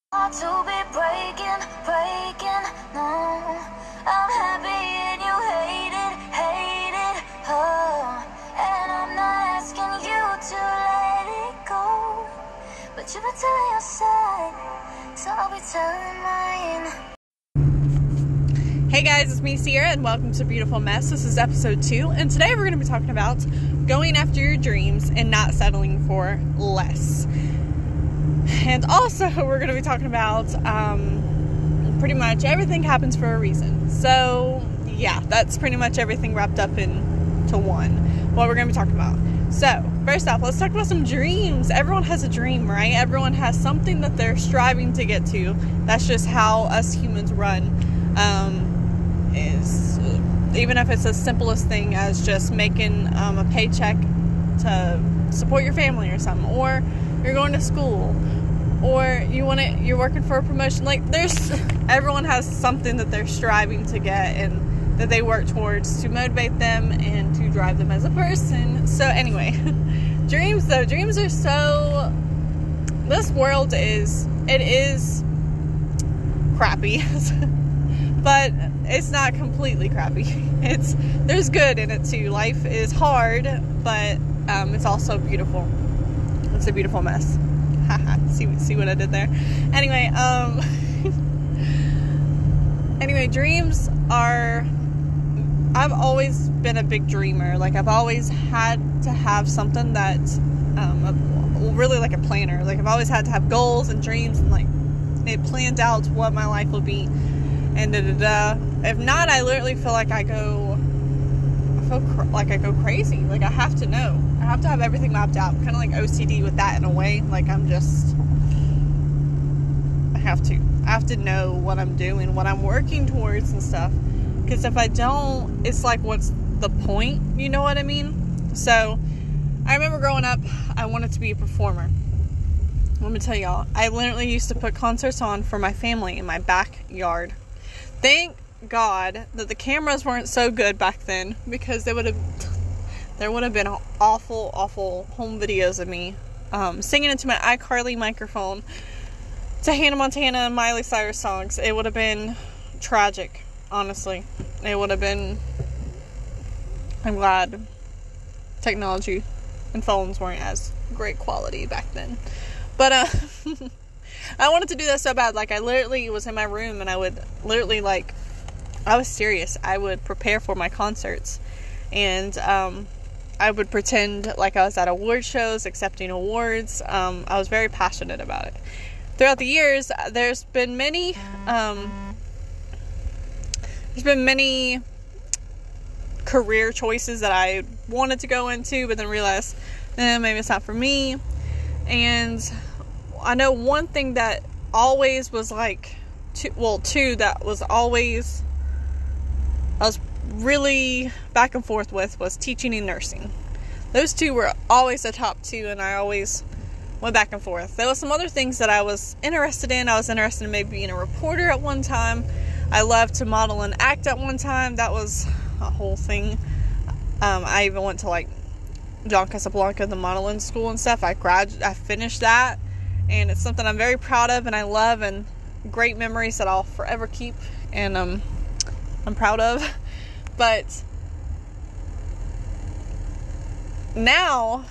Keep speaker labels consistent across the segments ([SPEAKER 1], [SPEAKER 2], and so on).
[SPEAKER 1] To be breaking, no. I'm happy and you hate it, oh. And I'm not asking you to let it go, but you've been telling your side, so I'll be telling mine.
[SPEAKER 2] Hey guys, it's me, Sierra, and welcome to Beautiful Mess. This is episode 2, and today we're going to be talking about going after your dreams and not settling for less. And also, we're going to be talking about pretty much everything happens for a reason. So, yeah, that's pretty much everything wrapped up into what we're going to be talking about. So, first off, let's talk about some dreams. Everyone has a dream, right? Everyone has something that they're striving to get to. That's just how us humans run. Even if it's as simple as thing as just making a paycheck to support your family or something, or you're going to school, or you're working for a promotion. Like, everyone has something that they're striving to get and that they work towards to motivate them and to drive them as a person. So anyway, dreams are so, this world is crappy, but it's not completely crappy. There's good in it too. Life is hard, but it's also beautiful. It's a beautiful mess. See what I did there? Anyway, dreams are, I've always been a big dreamer. Like, I've always had to have something that's really like a planner. Like, I've always had to have goals and dreams, and like it planned out what my life will be, and If not, I literally feel like I go crazy. Like, I have to know. I have to have everything mapped out. Kind of like OCD with that in a way. Like, I have to know what I'm doing, what I'm working towards and stuff. Because if I don't, it's like, what's the point? You know what I mean? So, I remember growing up, I wanted to be a performer. Let me tell y'all, I literally used to put concerts on for my family in my backyard. Thank God that the cameras weren't so good back then, because there would have been awful home videos of me singing into my iCarly microphone to Hannah Montana and Miley Cyrus songs. It would have been tragic, honestly. It would have been. I'm glad technology and phones weren't as great quality back then, but I wanted to do that so bad. Like, I literally was in my room and I would literally, like, I was serious. I would prepare for my concerts, and I would pretend like I was at award shows, accepting awards. I was very passionate about it. Throughout the years, there's been many career choices that I wanted to go into, but then realized, maybe it's not for me. And I know one thing that always was like, two that was always, I was really back and forth with, was teaching and nursing. Those two were always the top two, and I always went back and forth. There was some other things that I was interested in. I was interested in maybe being a reporter at one time. I loved to model and act at one time. That was a whole thing. I even went to, like, John Casablanca, the modeling school and stuff. I finished that, and it's something I'm very proud of and I love, and great memories that I'll forever keep, and I'm proud of. But now,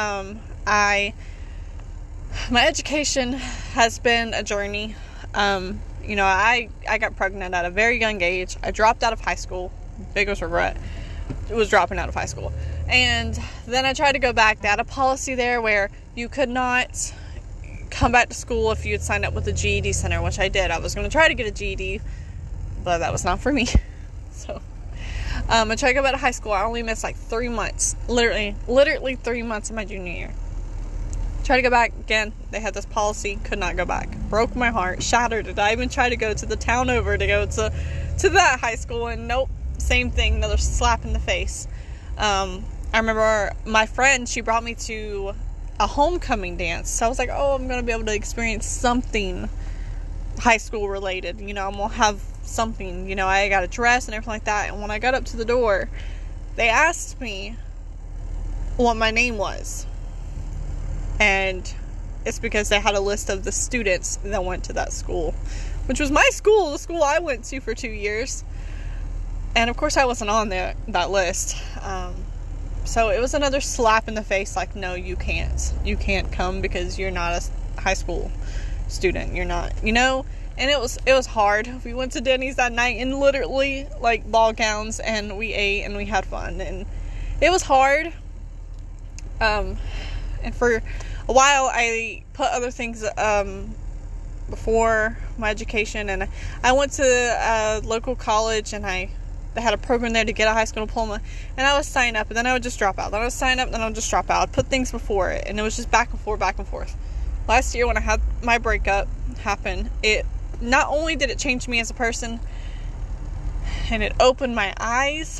[SPEAKER 2] my education has been a journey. I got pregnant at a very young age. I dropped out of high school. Biggest regret was dropping out of high school. And then I tried to go back. They had a policy there where you could not come back to school if you had signed up with the GED Center, which I did. I was going to try to get a GED, but that was not for me. So, I tried to go back to high school. I only missed like 3 months. Literally 3 months of my junior year. Tried to go back again. They had this policy. Could not go back. Broke my heart. Shattered it. I even tried to go to the town over to go to that high school, and nope. Same thing. Another slap in the face. I remember my friend, she brought me to a homecoming dance. So I was like, oh, I'm going to be able to experience something high school related. I'm going to have something. I got a dress and everything like that. And when I got up to the door, they asked me what my name was. And it's because they had a list of the students that went to that school, which was my school, the school I went to for 2 years. And of course I wasn't on that list. So it was another slap in the face, like, no, you can't come because you're not a high school student. You're not, and it was hard. We went to Denny's that night in literally like ball gowns, and we ate and we had fun, and it was hard. And for a while I put other things before my education, and I went to a local college, and they had a program there to get a high school diploma, and I would sign up, and then I would just drop out. Then I would sign up, and then I would just drop out. I'd put things before it, and it was just back and forth. Last year when I had my breakup happen, it not only did it change me as a person, and it opened my eyes,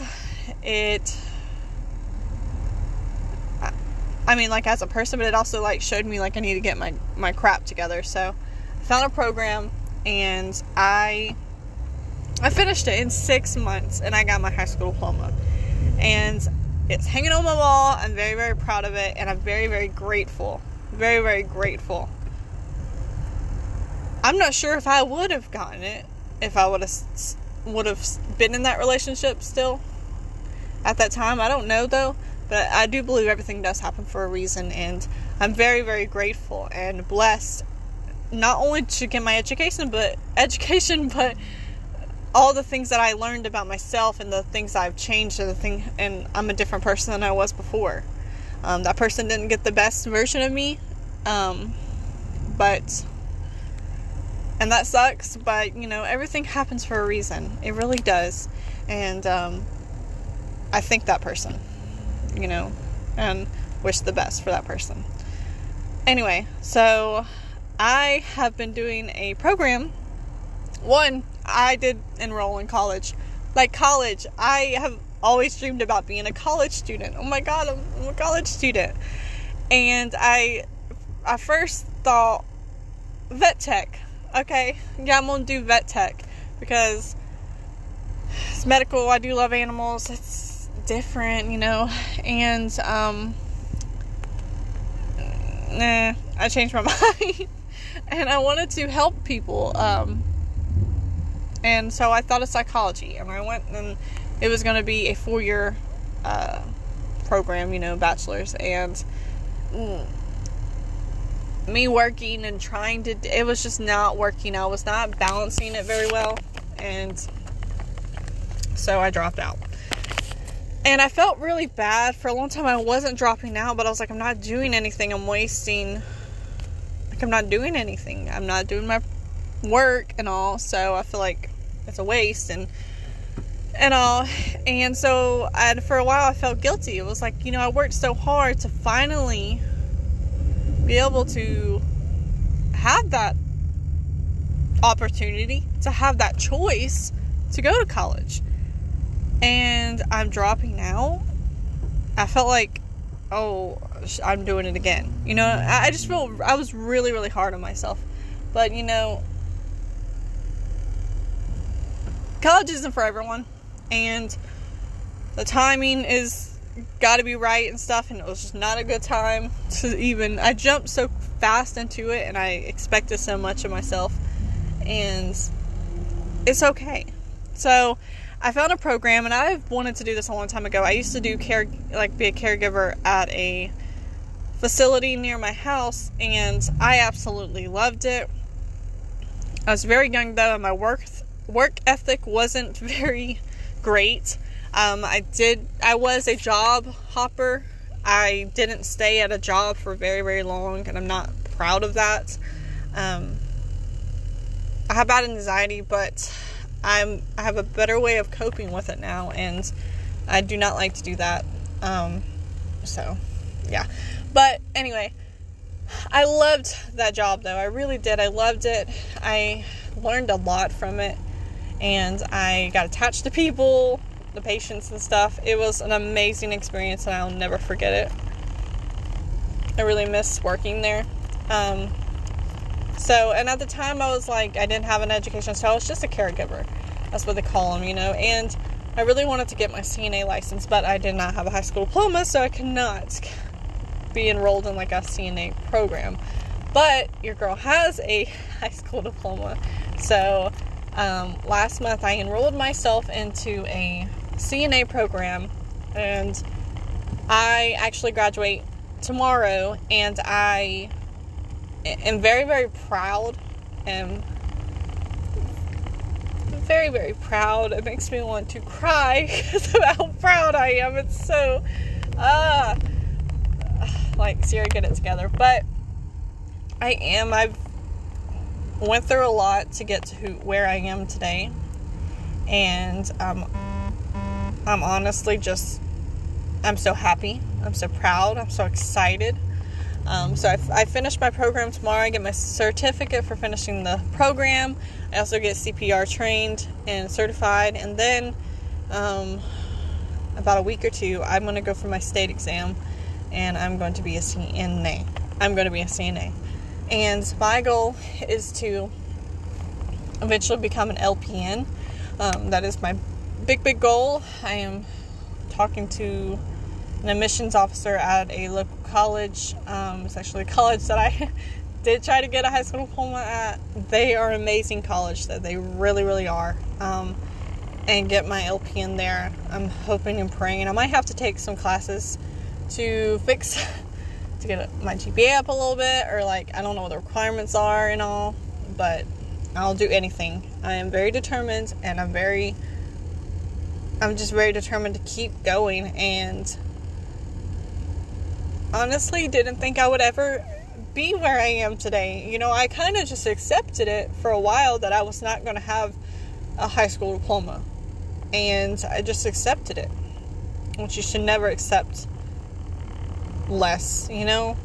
[SPEAKER 2] as a person, but it also like showed me like I need to get my crap together. So I found a program, and I finished it in 6 months, and I got my high school diploma, and it's hanging on my wall. I'm very, very proud of it, and I'm very, very grateful. Very, very grateful. I'm not sure if I would have gotten it if I would have been in that relationship still at that time. I don't know though, but I do believe everything does happen for a reason, and I'm very, very grateful and blessed not only to get my education, but all the things that I learned about myself and the things I've changed, and I'm a different person than I was before. That person didn't get the best version of me, and that sucks, but, everything happens for a reason. It really does, and, I thank that person, and wish the best for that person. Anyway, so, I have been doing a program. One, I did enroll in college. Like college, I have always dreamed about being a college student. Oh my God, I'm a college student. And I first thought vet tech. Okay, yeah, I'm gonna do vet tech because it's medical. I do love animals. It's different, and I changed my mind, and I wanted to help people, and so I thought of psychology, and I went, and it was going to be a 4-year program, bachelor's, and me working and trying to, it was just not working. I was not balancing it very well, and so I dropped out. And I felt really bad. For a long time I wasn't dropping out, but I was like, I'm not doing anything. I'm not doing anything. I'm not doing my work and all, so I feel like it's a waste and all. And so for a while I felt guilty. It was like, I worked so hard to finally be able to have that opportunity, to have that choice to go to college, and I'm dropping out. I felt like, oh, I'm doing it again. I just feel, I was really, really hard on myself. But, college isn't for everyone, and the timing is got to be right and stuff, and it was just not a good time to even, I jumped so fast into it, and I expected so much of myself, and it's okay. So I found a program, and I've wanted to do this a long time ago. I used to do be a caregiver at a facility near my house, and I absolutely loved it. I was very young though, and my work ethic wasn't very great. I was a job hopper. I didn't stay at a job for very, very long, and I'm not proud of that. I have bad anxiety, but I have a better way of coping with it now, and I do not like to do that. So, yeah. But anyway, I loved that job, though. I really did. I loved it. I learned a lot from it, and I got attached to people, the patients and stuff. It was an amazing experience, and I'll never forget it. I really miss working there. And at the time I was like, I didn't have an education, so I was just a caregiver. That's what they call them, and I really wanted to get my CNA license, but I did not have a high school diploma, so I could not be enrolled in like a CNA program. But your girl has a high school diploma. So last month I enrolled myself into a CNA program, and I actually graduate tomorrow, and I am very, very proud, and very, very proud. It makes me want to cry because of how proud I am. It's so like, Siri, get it together. But I've went through a lot to get to where I am today, and I'm honestly I'm so happy, I'm so proud, I'm so excited. So I finished my program tomorrow. I get my certificate for finishing the program. I also get CPR trained and certified, and then about a week or two, I'm going to go for my state exam, and I'm going to be a CNA. And my goal is to eventually become an LPN. That is my big goal. I am talking to an admissions officer at a local college. It's actually a college that I did try to get a high school diploma at. They are an amazing college, though. They really, really are. And get my LPN there. I'm hoping and praying. I might have to take some classes to get my GPA up a little bit, or like, I don't know what the requirements are and all, but I'll do anything. I am very determined, and I'm just very determined to keep going, and honestly didn't think I would ever be where I am today. You know, I kind of just accepted it for a while that I was not going to have a high school diploma, and I just accepted it, which you should never accept less, you know.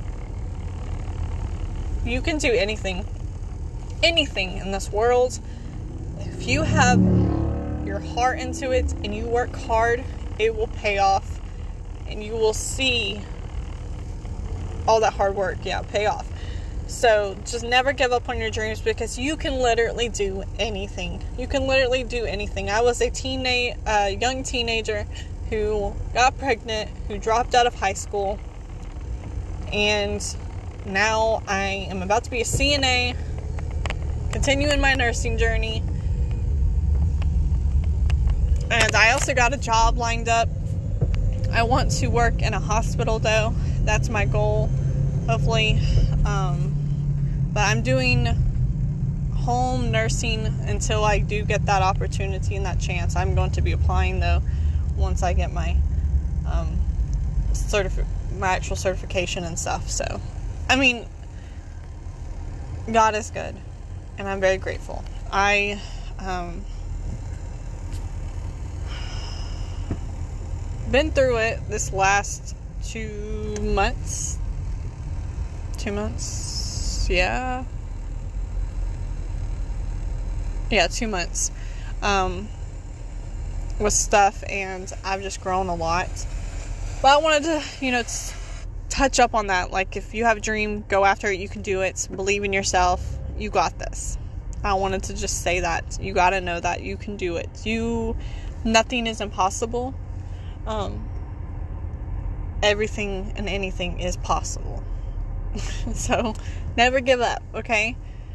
[SPEAKER 2] You can do anything in this world if you have your heart into it and you work hard. It will pay off, and you will see all that hard work pay off. So just never give up on your dreams, because you can literally do anything. I was a young teenager who got pregnant, who dropped out of high school, and now I am about to be a CNA, continuing my nursing journey. And I also got a job lined up. I want to work in a hospital, though. That's my goal, hopefully. But I'm doing home nursing until I do get that opportunity and that chance. I'm going to be applying, though, once I get my my actual certification and stuff. So, I mean, God is good, and I'm very grateful. I been through it this last 2 months. 2 months, yeah, 2 months. With stuff, and I've just grown a lot. But I wanted to, touch up on that. Like, if you have a dream, go after it. You can do it. Believe in yourself. You got this. I wanted to just say that. You gotta know that you can do it. Nothing is impossible. Everything and anything is possible. So, never give up, okay?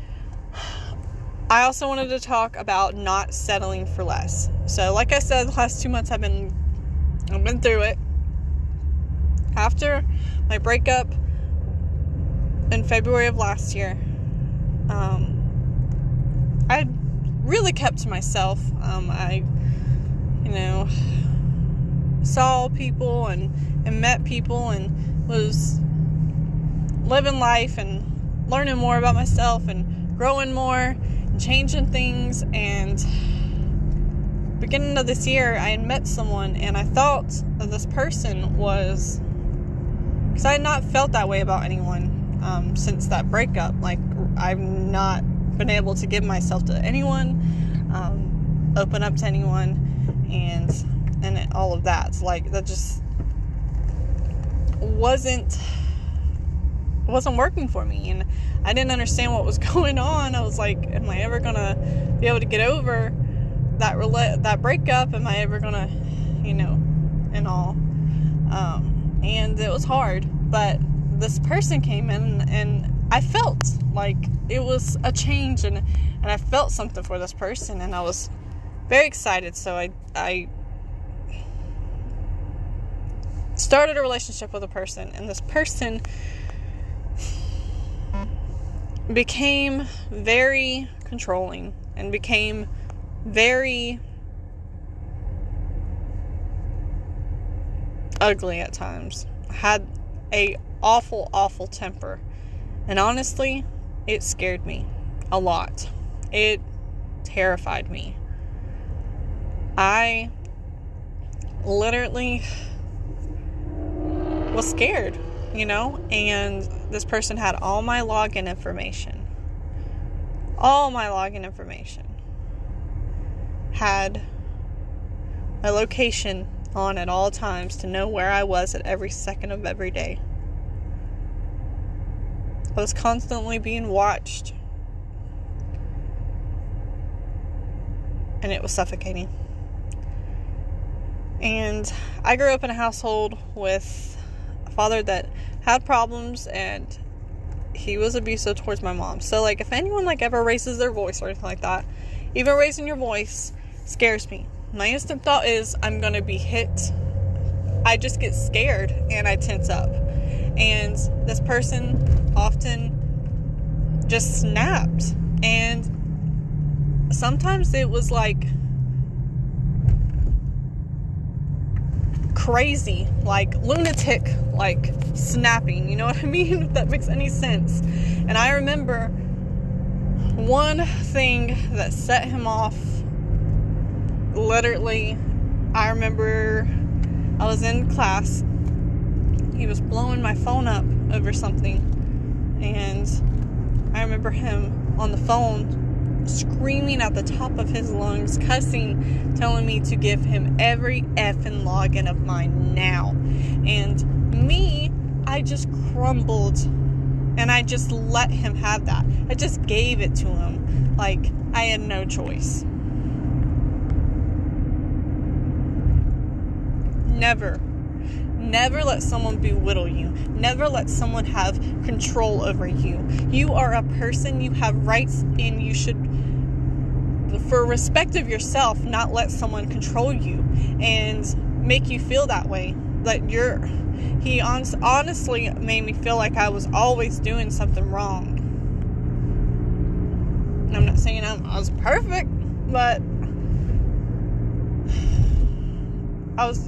[SPEAKER 2] I also wanted to talk about not settling for less. So, like I said, the last 2 months I've been through it. After my breakup in February of last year, I really kept to myself. I saw people and met people and was living life and learning more about myself and growing more and changing things. And beginning of this year, I had met someone, and I thought that this person was, because I had not felt that way about anyone since that breakup. Like, I've not been able to give myself to anyone, open up to anyone, and all of that. Like, that just wasn't working for me, and I didn't understand what was going on. I was like, am I ever gonna be able to get over that breakup? Am I ever gonna, and all. And it was hard, but this person came in, and I felt like it was a change, and I felt something for this person, and I was very excited. So I started a relationship with a person, and this person became very controlling and became very ugly at times. Had a awful temper, and honestly, it scared me a lot. It terrified me. I literally was scared, and this person had all my login information. Had my location on at all times to know where I was at every second of every day. I was constantly being watched, and it was suffocating. And I grew up in a household with a father that had problems, and he was abusive towards my mom. So, if anyone, ever raises their voice or anything like that, even raising your voice scares me. My instant thought is, I'm going to be hit. I just get scared, and I tense up. And this person often just snapped. And sometimes it was, crazy, lunatic, snapping, you know what I mean? If that makes any sense. And I remember one thing that set him off, literally, I remember I was in class, he was blowing my phone up over something, and I remember him on the phone screaming at the top of his lungs, cussing, telling me to give him every effing login of mine now. And me, I just crumbled, and I just let him have that. I just gave it to him. I had no choice. Never let someone belittle you. Never let someone have control over you. You are a person, you have rights, and you should, for respect of yourself, not let someone control you and make you feel that way. He honestly made me feel like I was always doing something wrong. And I'm not saying I was perfect, but I was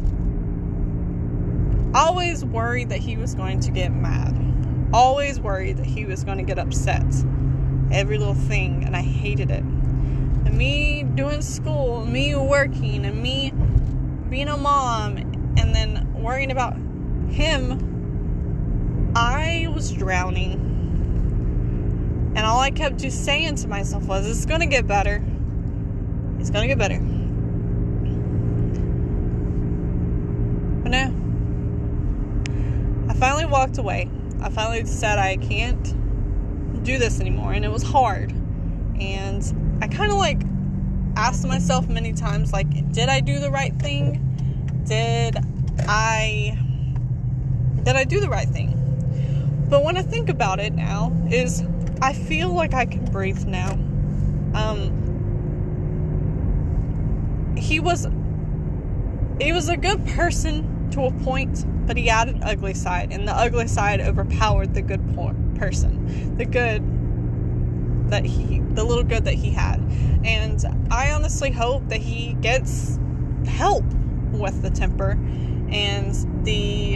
[SPEAKER 2] always worried that he was going to get mad. Always worried that he was going to get upset. Every little thing, and I hated it. And me doing school, me working, and me being a mom, and then worrying about him, I was drowning. And all I kept just saying to myself was, it's going to get better. It's going to get better. But no. I finally walked away. I finally said I can't do this anymore, and it was hard. And I kind of asked myself many times, did I do the right thing? Did I do the right thing? But when I think about it now, I feel like I can breathe now. He was a good person to a point, but he had an ugly side, and the ugly side overpowered the good person, the little good that he had. And I honestly hope that he gets help with the temper and the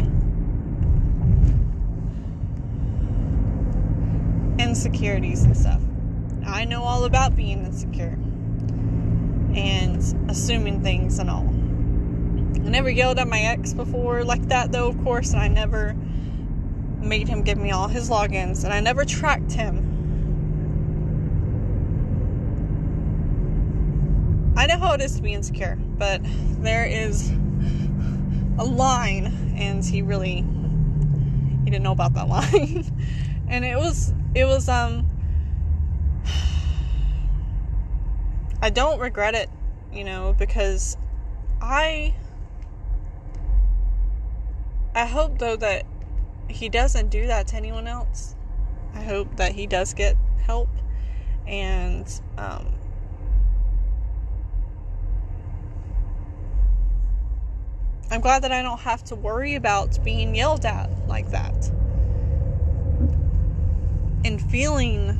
[SPEAKER 2] insecurities and stuff. I know all about being insecure and assuming things and all. I never yelled at my ex before like that, though, of course, and I never made him give me all his logins, and I never tracked him. I know how it is to be insecure, but there is a line, and he didn't know about that line. And it was I don't regret it, because I hope, though, that he doesn't do that to anyone else. I hope that he does get help. And I'm glad that I don't have to worry about being yelled at like that and feeling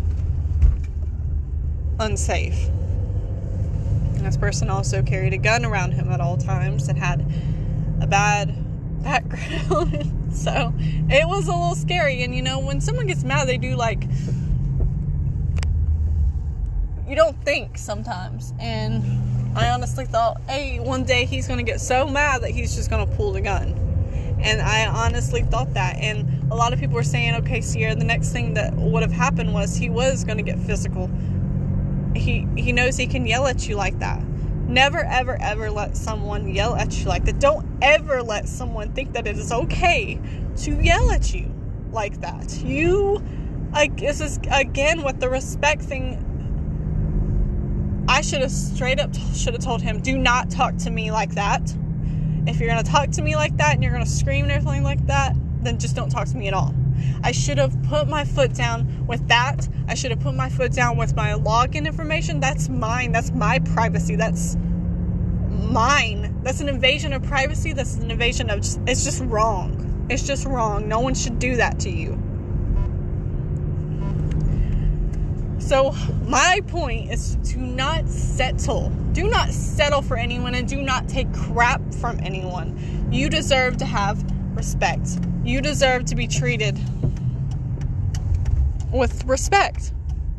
[SPEAKER 2] unsafe. This person also carried a gun around him at all times and had a bad background. So it was a little scary. And when someone gets mad, they do you don't think sometimes. And I honestly thought, hey, one day he's going to get so mad that he's just going to pull the gun. And I honestly thought that. And a lot of people were saying, okay, Sierra, the next thing that would have happened was he was going to get physical. He knows he can yell at you like that. Never, ever, ever let someone yell at you like that. Don't ever let someone think that it is okay to yell at you like that. This is, again, with the respect thing. I should have straight up told him, do not talk to me like that. If you're going to talk to me like that and you're going to scream and everything like that, then just don't talk to me at all. I should have put my foot down with that. I should have put my foot down with my login information. That's mine. That's my privacy. That's mine. That's an invasion of privacy. That's an invasion of it's just wrong. It's just wrong. No one should do that to you. So my point is to not settle. Do not settle for anyone, and do not take crap from anyone. You deserve to have respect. You deserve to be treated with respect.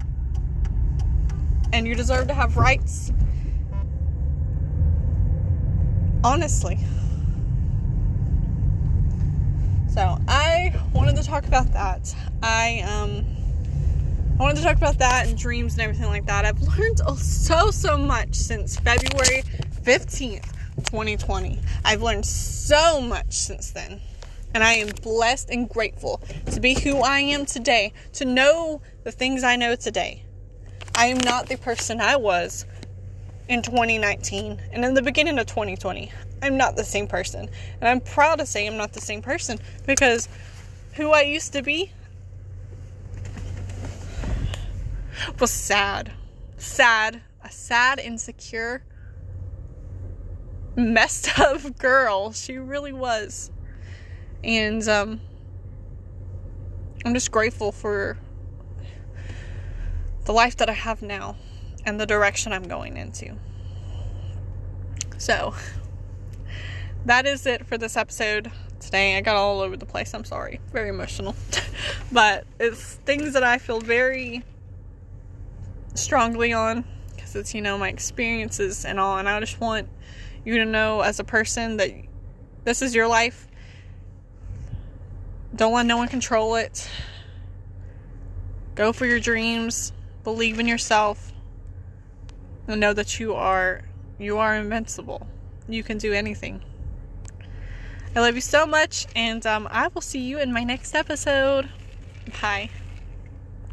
[SPEAKER 2] And you deserve to have rights. Honestly. So I wanted to talk about that. I wanted to talk about that and dreams and everything like that. I've learned so much since February 15th, 2020. I've learned so much since then. And I am blessed and grateful to be who I am today, to know the things I know today. I am not the person I was in 2019 and in the beginning of 2020. I'm not the same person. And I'm proud to say I'm not the same person, because who I used to be was sad. A sad, insecure, messed up girl. She really was. And I'm just grateful for the life that I have now and the direction I'm going into. So that is it for this episode today. I got all over the place. I'm sorry. Very emotional. But it's things that I feel very strongly on, because it's, my experiences and all. And I just want you to know, as a person, that this is your life. Don't let no one control it. Go for your dreams. Believe in yourself. And know that you are invincible. You can do anything. I love you so much, and I will see you in my next episode. Bye.